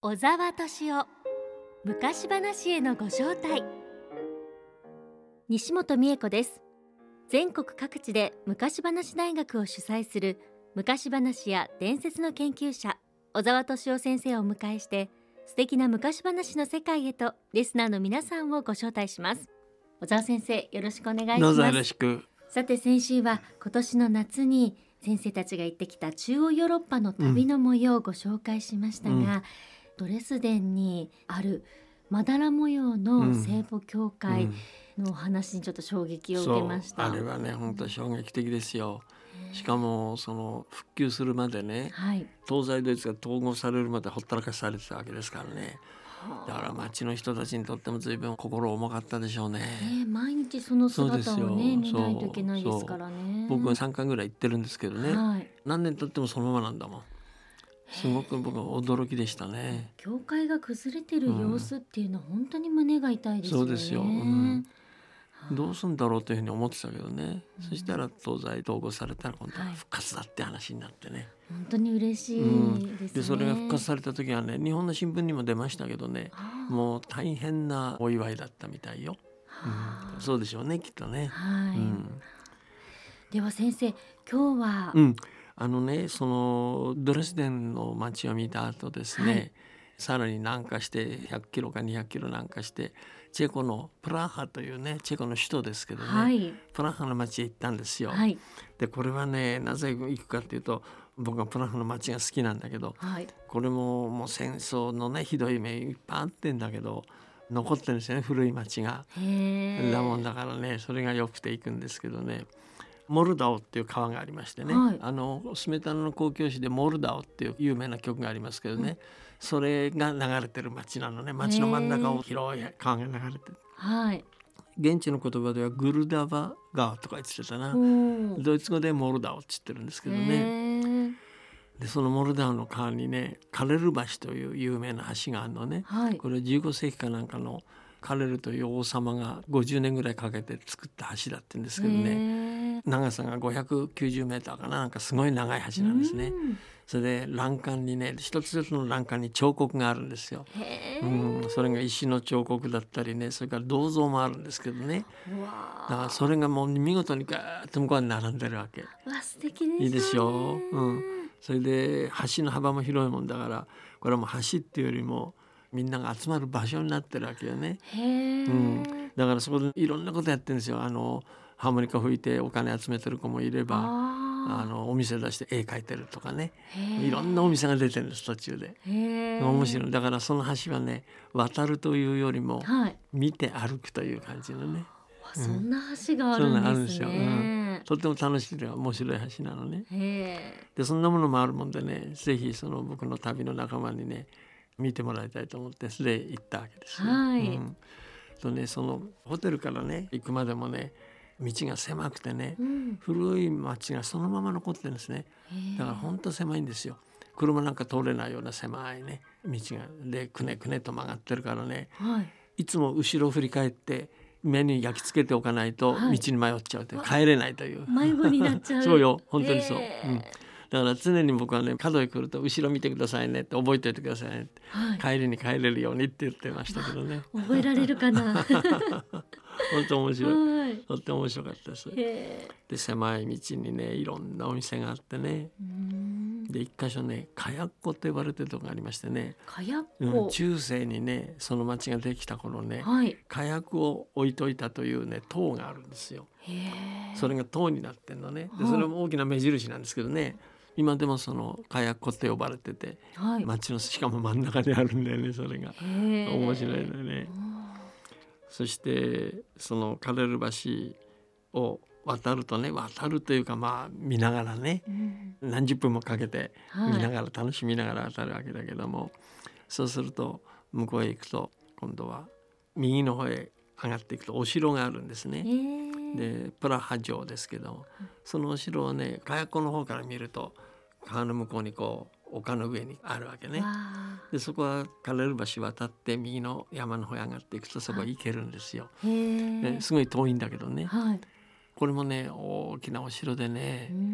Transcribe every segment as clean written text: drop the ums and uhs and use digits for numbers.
小沢敏夫昔話へのご招待。西本美恵子です。全国各地で昔話大学を主催する昔話や伝説の研究者小沢敏夫先生をお迎えして、素敵な昔話の世界へとリスナーの皆さんをご招待します。小沢先生、よろしくお願いします。 どうぞよろしく。 さて、先週は今年の夏に先生たちが行ってきた中央ヨーロッパの旅の模様をご紹介しましたが、ドレスデンにあるまだら模様の聖母教会のお話にちょっと衝撃を受けました。 あれはね、本当衝撃的ですよ。しかもその復旧するまでね、東西ドイツが統合されるまでほったらかしされてたわけですからね。だから町の人たちにとっても随分心重かったでしょうね。 毎日その姿をね見ないといけないですからね。 僕は3回ぐらい行ってるんですけどね、何年経ってもそのままなんだもん。すごく僕は驚きでしたね。 教会が崩れてる様子っていうのは本当に胸が痛いですよね。 そうですよ、どうするんだろうというふうに思ってたけどね、そしたら東西統合されたら今度は復活だって話になってね、 本当に嬉しいですね。 でそれが復活された時はね、日本の新聞にも出ましたけどね、もう大変なお祝いだったみたいよ。そうでしょうね、きっとね。 では先生、今日は、 そのドレスデンの街を見た後ですね、さらに南下して100キロか200キロ南下してチェコのプラハというね、チェコの首都ですけどね、プラハの街へ行ったんですよ。でこれはね、なぜ行くかっていうと、僕はプラハの街が好きなんだけど、これもう戦争のねひどい目いっぱいあってんだけど残ってるんですよね、古い街が。だもんだからね、それがよくて行くんですけどね、モルダオっていう川がありましてね、スメタナの交響詩でモルダオっていう有名な曲がありますけどね、それが流れてる街なのね。街の真ん中を広い川が流れてる。現地の言葉ではグルダバ川とか言ってたな。ドイツ語でモルダオって言ってるんですけどね。でそのモルダオの川にね、カレル橋という有名な橋があるのね。これ15世紀かなんかのカレルという王様が50年ぐらいかけて作った橋だって言うんですけどね、長さが590メーターかな、なんかすごい長い橋なんですね。それで欄干にね、一つ一つの欄干に彫刻があるんですよ。それが石の彫刻だったりね、それから銅像もあるんですけどね。だからそれがもう見事にガーッと向こうに並んでるわけ。 素敵ですね。 いいでしょう。それで橋の幅も広いもんだから、これはもう橋っていうよりもみんなが集まる場所になってるわけよね。だからそこでいろんなことやってるんですよ。ハーモニカ吹いてお金集めてる子もいれば、お店出して絵描いてるとかね、いろんなお店が出てるんです、途中で。面白い。だからその橋はね、渡るというよりも見て歩くという感じのね、 そんな橋があるんですね。 とっても楽しい、面白い橋なのね。でそんなものもあるもんでね、ぜひその僕の旅の仲間にね見てもらいたいと思ってそれで行ったわけですね。とね、そのホテルからね行くまでもね、道が狭くてね、古い町がそのまま残ってるんですね。だから本当狭いんですよ。車なんか通れないような狭いね道がで、くねくねと曲がってるからね、いつも後ろを振り返って目に焼き付けておかないと道に迷っちゃうという、帰れないという迷子になっちゃう。 そうよ、本当にそう。だから常に僕はね、角へ来ると後ろ見てくださいねって覚えておいてくださいねって、帰りに帰れるようにって言ってましたけどね。 覚えられるかな。 本当面白い、とっても面白かったです。で狭い道にねいろんなお店があってね、で一箇所ねカヤッコって呼ばれてるとこがありましてね、 カヤッコ、 中世にねその町ができた頃ね、火薬を置いといたというね塔があるんですよ。それが塔になってんのね。でそれも大きな目印なんですけどね、今でもそのカヤッコって呼ばれてて、町のしかも真ん中にあるんだよね。それが面白いのよね。そしてそのカレル橋を渡るとね、渡るというか見ながらね、何十分もかけて見ながら、楽しみながら渡るわけだけども、そうすると向こうへ行くと今度は右の方へ上がっていくとお城があるんですね。でプラハ城ですけども、そのお城をね火薬の方から見ると川の向こうにこう丘の上にあるわけね。でそこはカレル橋渡って右の山の方へ上がっていくとそこへ行けるんですよ。すごい遠いんだけどね、これもね大きなお城でね、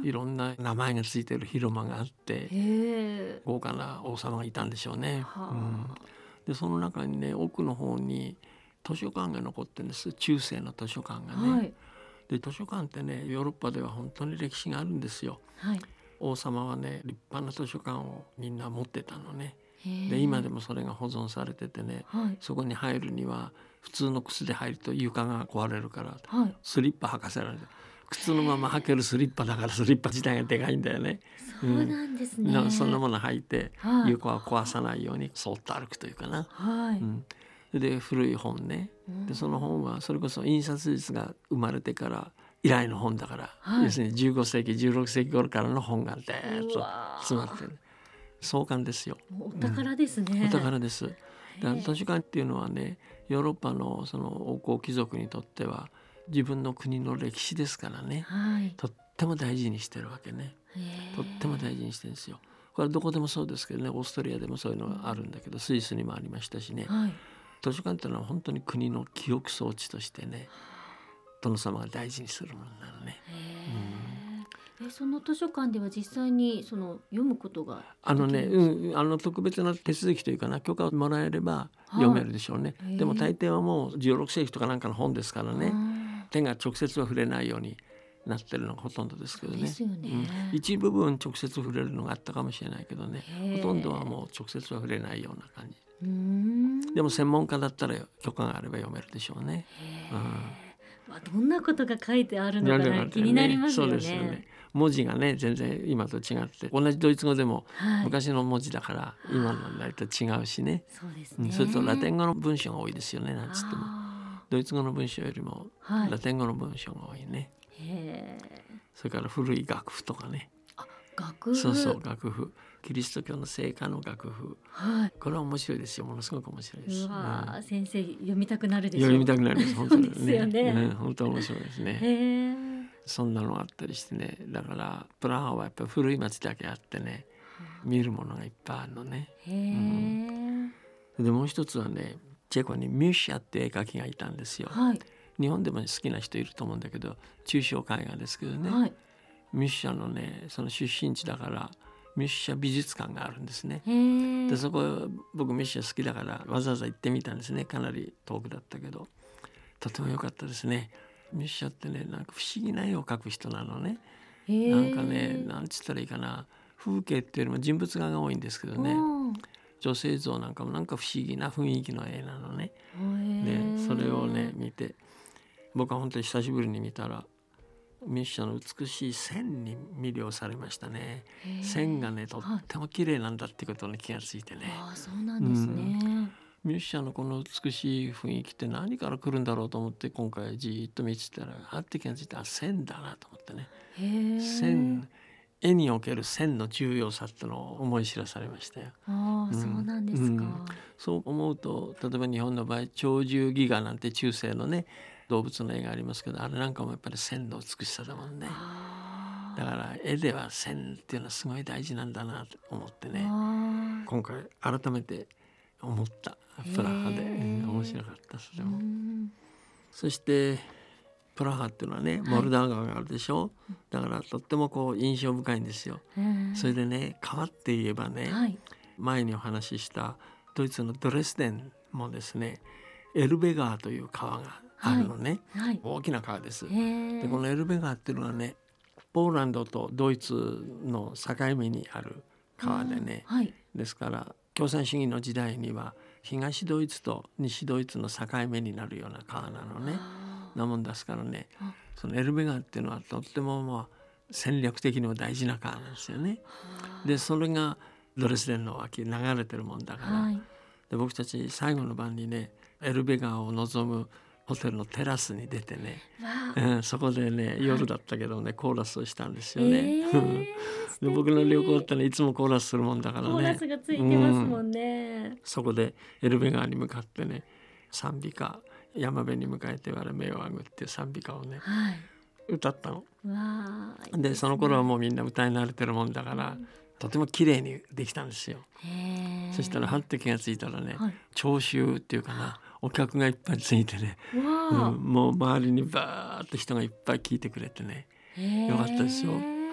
いろんな名前がついてる広間があって豪華な王様がいたんでしょうね。でその中にね奥の方に図書館が残ってるんです。中世の図書館がね、で図書館ってねヨーロッパでは本当に歴史があるんですよ。王様はね立派な図書館をみんな持ってたのね。で今でもそれが保存されててね、そこに入るには普通の靴で入ると床が壊れるから、スリッパ履かせられる。靴のまま履けるスリッパだからスリッパ自体がでかいんだよね。 そうなんですね。 そんなもの履いて、床は壊さないようにそっと歩くというかな。で古い本ね、でその本はそれこそ印刷術が生まれてから以来の本だから、要するに15世紀16世紀頃からの本がでーっと詰まってる壮観ですよ。 お宝ですね。 お宝です。図書館っていうのはねヨーロッパのその王侯貴族にとっては自分の国の歴史ですからね、とっても大事にしてるわけね。とっても大事にしてるんですよ。これはどこでもそうですけどね、オーストリアでもそういうのがあるんだけど、スイスにもありましたしね、図書館っていうのは本当に国の記憶装置としてね殿様が大事にするものなのね。 その図書館では実際にその読むことが特別な手続きというかな許可をもらえれば読めるでしょうね。でも大抵はもう16世紀とかなんかの本ですからね、手が直接は触れないようになってるのがほとんどですけどね。一部分直接触れるのがあったかもしれないけどね、ほとんどはもう直接は触れないような感じ。でも専門家だったら許可があれば読めるでしょうね。 どんなことが書いてあるのかな、気になりますよね。 そうですよね。文字がね全然今と違って同じドイツ語でも昔の文字だから今のだいと違うしね。それとラテン語の文章が多いですよね。なんつってもドイツ語の文章よりもラテン語の文章が多いね。それから古い楽譜とかね。 楽譜。 そう楽譜。キリスト教の聖歌の楽譜、これは面白いですよ。ものすごく面白いです。 先生読みたくなるでしょう。 読みたくなるです本当にですよね。 本当面白いですね。そんなのがあったりしてね。だからプラハはやっぱり古い町だけあってね、見るものがいっぱいあるのね。でもう一つはね、チェコにミュッシャって絵描きがいたんですよ。日本でも好きな人いると思うんだけど、抽象絵画ですけどね、ミュッシャのねその出身地だからミュッシャ美術館があるんですね。でそこ僕ミュッシャ好きだからわざわざ行ってみたんですね。かなり遠くだったけどとても良かったですね。ミュッシャってねなんか不思議な絵を描く人なのね。なんかねなんつったらいいかな、風景っていうよりも人物画が多いんですけどね、女性像なんかもなんか不思議な雰囲気の絵なのね。でそれをね見て僕は本当に久しぶりに見たらミュッシャの美しい線に魅了されましたね。線がねとっても綺麗なんだってことに気がついてね。 そうなんですね。 ミュッシャのこの美しい雰囲気って何から来るんだろうと思って今回じっと見てたらあって気がついて、線だなと思ってね。線、絵における線の重要さってのを思い知らされましたよ。 そうなんですか。 そう思うと例えば日本の場合鳥獣戯画なんて中世のね動物の絵がありますけど、あれなんかもやっぱり線の美しさだもんね。だから絵では線っていうのはすごい大事なんだなと思ってね、今回改めて思ったプラハで、面白かったそれも。そしてプラハっていうのはねモルダー川があるでしょ、だからとってもこう印象深いんですよ。それでね川って言えばね、前にお話ししたドイツのドレスデンもですねエルベ川という川があるのね、大きな川です。でこのエルベ川っていうのはねポーランドとドイツの境目にある川でね、ですから共産主義の時代には東ドイツと西ドイツの境目になるような川なのね。なもんですからね、そのエルベ川っていうのはとっても戦略的にも大事な川なんですよね。でそれがドレスデンの脇流れてるもんだから、で僕たち最後の晩にねエルベ川を望むホテルのテラスに出てね、そこでね夜だったけどね、コーラスをしたんですよね。で僕の旅行ってねいつもコーラスするもんだからね、 コーラスがついてますもんね。 そこでエルベ川に向かってね賛美歌、山辺に向かえて我目を上ぐっていう賛美歌をね、歌ったの。でその頃はもうみんな歌い慣れてるもんだから、とても綺麗にできたんですよ。そしたらはって気がついたらね、聴衆っていうかな、お客がいっぱいついてね、もう周りにバーッと人がいっぱい聞いてくれてね、よかったですよ。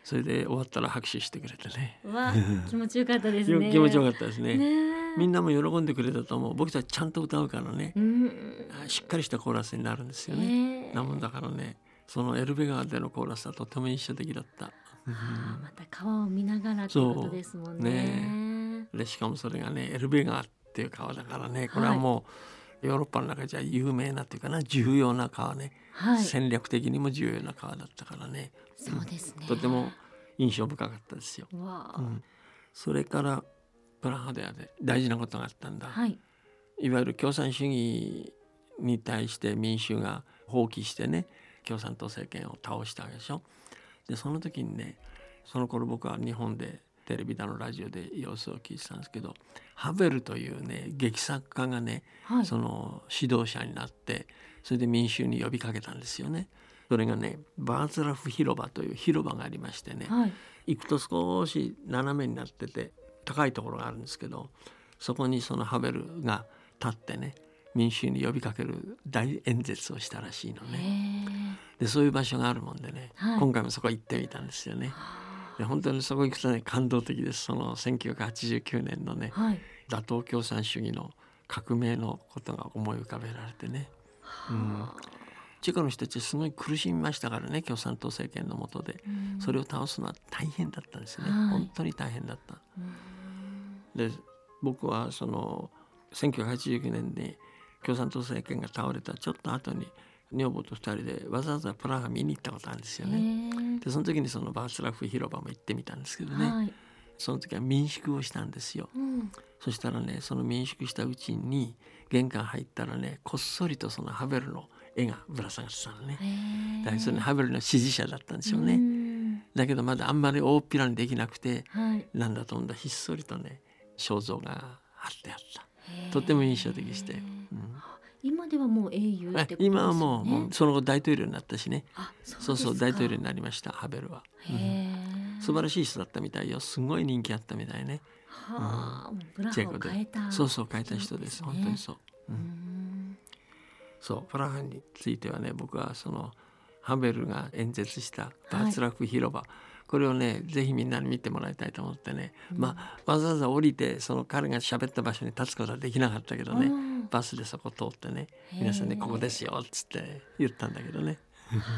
それで終わったら拍手してくれてね。 わ気持ちよかったですね。 気持ちよかったですね。 ねみんなも喜んでくれたと思う。僕たちちゃんと歌うからね、 うんしっかりしたコーラスになるんですよね。なもんだからね、そのエルベ川でのコーラスはとても印象的だった。 また川を見ながらってことですもんね。 でしかもそれがねエルベ川っていう川だからね、これはもうヨーロッパの中じゃ有名なっていうかな、重要な川ね、戦略的にも重要な川だったからね。 そうですね。 とても印象深かったですよ。それからプラハではね大事なことがあったんだ。いわゆる共産主義に対して民衆が放棄してね、共産党政権を倒したわけでしょ。でその時にね、その頃僕は日本でテレビだのラジオで様子を聞いてたんですけど、ハヴェルというね劇作家がね、その指導者になって、それで民衆に呼びかけたんですよね。それがねバーツラフ広場という広場がありましてね、行くと少し斜めになってて高いところがあるんですけど、そこにそのハヴェルが立ってね民衆に呼びかける大演説をしたらしいのね。でそういう場所があるもんでね、今回もそこ行ってみたんですよね。で本当にそこ行くとね感動的です。その1989年のね、打倒共産主義の革命のことが思い浮かべられてね、チェコの人たちすごい苦しみましたからね、共産党政権の下で。それを倒すのは大変だったんですね、本当に大変だった。で僕はその1989年に共産党政権が倒れたちょっと後に女房と2人でわざわざプラハ見に行ったことあるんですよね。でその時にそのバーツラフ広場も行ってみたんですけどね、その時は民宿をしたんですよ。そしたらねその民宿したうちに玄関入ったらねこっそりとそのハヴェルの絵がぶら下がってたのね。だからそれハヴェルの支持者だったんでしょうね。だけどまだあんまり大っぴらにできなくて、なんだと思うんだひっそりとね肖像が貼ってあった。とても印象的でしたよ。 今ではもう英雄ってことですよね。 今はもうその後大統領になったしね。そう大統領になりましたハヴェルは。素晴らしい人だったみたいよ。すごい人気あったみたいね。 プラハを変えた。 変えた人です。本当にそう。そうプラハについてはね僕はそのハヴェルが演説したバーツラフ広場、これをねぜひみんなに見てもらいたいと思ってね、わざわざ降りてその彼が喋った場所に立つことはできなかったけどね、バスでそこ通ってね皆さんねここですよっつって言ったんだけどね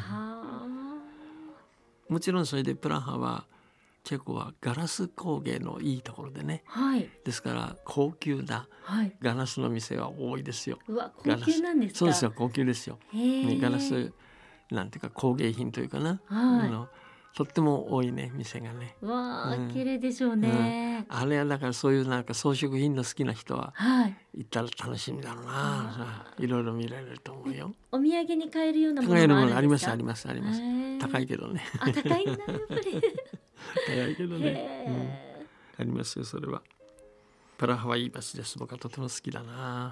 もちろんそれでプラハはチェコはガラス工芸のいいところでね、ですから高級なガラスの店は多いですよ。 高級なんですか？ そうですよ、高級ですよ、ガラスなんていうか工芸品というかな、とっても多いね店がね。 綺麗でしょうね。 あれはだからそういうなんか装飾品の好きな人は行ったら楽しみだろうな。いろいろ見られると思うよ。 お土産に買えるようなものもあるんですか？ ありますありますあります。高いけどね。 高いんだやっぱり。 高いけどね。ありますよそれは。プラハはいい街です。僕はとても好きだな。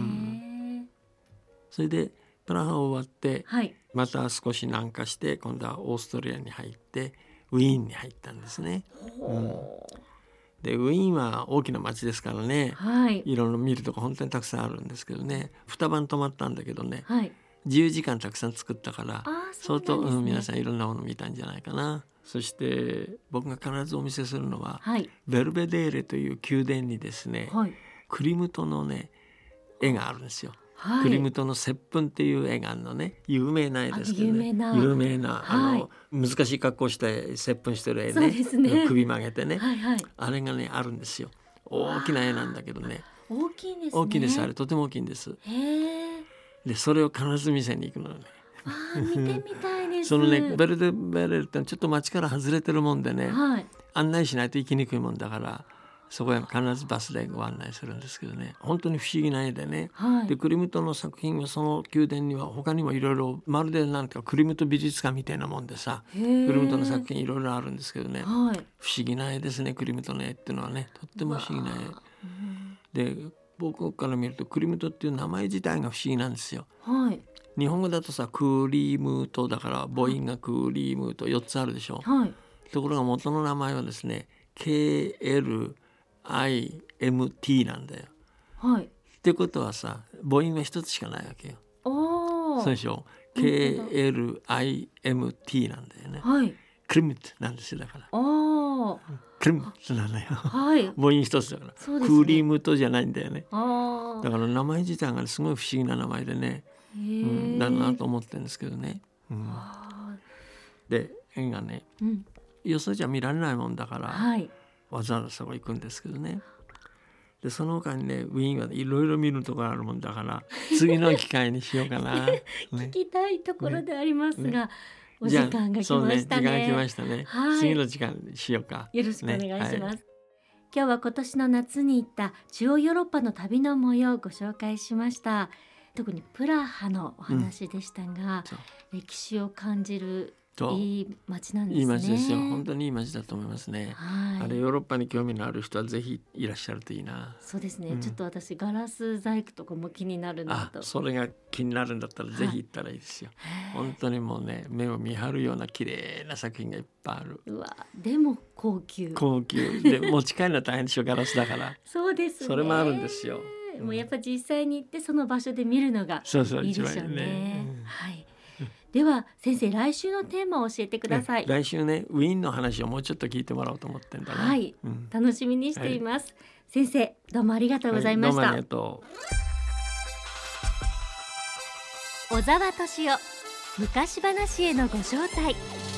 それでプラハ終わって、また少し南下して今度はオーストリアに入ってウィーンに入ったんですね。でウィーンは大きな街ですからね、いろいろ見るとこ本当にたくさんあるんですけどね、2晩泊まったんだけどね、自由時間たくさん作ったから相当、皆さんいろんなもの見たんじゃないかな。そして僕が必ずお見せするのは、ベルベデーレという宮殿にですね、クリムトのね絵があるんですよ。クリムトの接吻っていう絵があるのね。有名な絵ですけどね、有名な難しい格好して接吻してる絵ね、首曲げてね、あれがねあるんですよ。大きな絵なんだけどね、 大きいんですね。 大きいです。あれとても大きいんです。でそれを必ず見せに行くのね。 見てみたいです。 そのねベルデベレルってちょっと街から外れてるもんでね、案内しないと行きにくいもんだからそこへ必ずバスでご案内するんですけどね、本当に不思議な絵でね、でクリムトの作品はその宮殿には他にもいろいろまるでなんていうかクリムト美術館みたいなもんでさ、クリムトの作品いろいろあるんですけどね、不思議な絵ですね。クリムトの絵っていうのはねとっても不思議な絵で、僕から見るとクリムトっていう名前自体が不思議なんですよ。日本語だとさクリムトだから母音がクリムト4つあるでしょ、ところが元の名前はですね KLIMT なんだよ。ってことはさ母音が一つしかないわけよ。そうでしょ KLIMT なんだよね。 クリムトなんですよ。だからおー、 クリムトなのよ。 はい、 母音一つだから、 そうですね。 クリムトじゃないんだよね。 あだから名前自体がすごい不思議な名前でね、 ー、 だなと思ってるんですけどね。 あで縁がね、 ー、 よそじゃ見られないもんだから、 はい、 わざわざそこ行くんですけどね。でその他にねウィーンはいろいろ見るところあるもんだから次の機会にしようかな、ね、 聞きたいところでありますが、お時じゃあ間が来そうね、 ましたね。 時間が来ましたね、 はい、 次の時間にしようか。 よろしくお願いします、 ね、はい。 今日は今年の夏に行った中央ヨーロッパの旅の模様をご紹介しました。特にプラハのお話でしたが、 そう歴史を感じるそういい街なんですね。 いい街ですよ。本当にいい街だと思いますね。 はい、 あれヨーロッパに興味のある人はぜひいらっしゃるといいな。 そうですね、ちょっと私ガラス細工とかも気になるなと。 それが気になるんだったらぜひ行ったらいいですよ、本当にもうね目を見張るような綺麗な作品がいっぱいある。 うわ、でも高級で持ち帰るのは大変でしょ、ガラスだからそうですね、 それもあるんですよ。 もうやっぱ実際に行ってその場所で見るのがそうそういいでしょう一番いいね。 ね、 はい、では先生、来週のテーマを教えてください。 来週ねウィーンの話をもうちょっと聞いてもらおうと思ってんだな。 はい、楽しみにしています、先生どうもありがとうございました、 どうもありがと小沢敏夫昔話へのご招待。